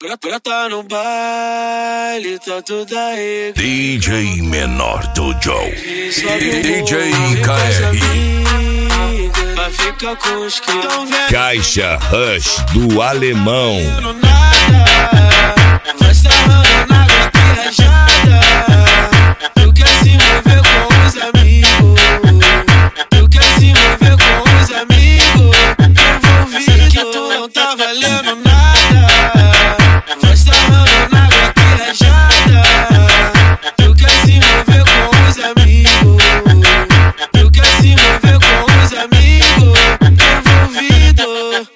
Brota no baile, tá tudo aí. DJ Menor do Joe. DJ KR. KR. Fica com os que tão vendo. Caixa Rush do Alemão. Vai sarrando na água viajada. Tu quer se envolver com os amigos. Tu quer se envolver com os amigos. Envolvido que tu não tá valendo nada. Vai sarrando na água viajada. Tu quer se envolver com os amigos. Tu quer se envolver com os amigos. Envolvido.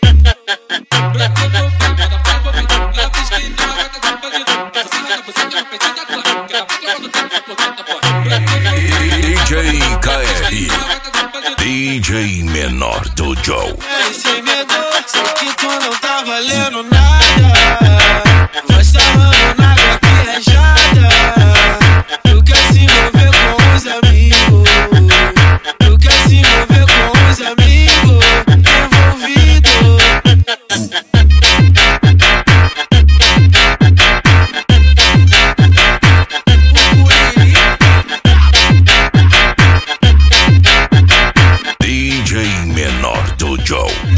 DJ KR. DJ Menor do Joe. Sem medo, só que tu não tá valendo nada. Vai sarrando na água viajada. Tu quer se envolver com os amigos. Tu quer se envolver com os amigos. Envolvido. DJ Menor do Joe.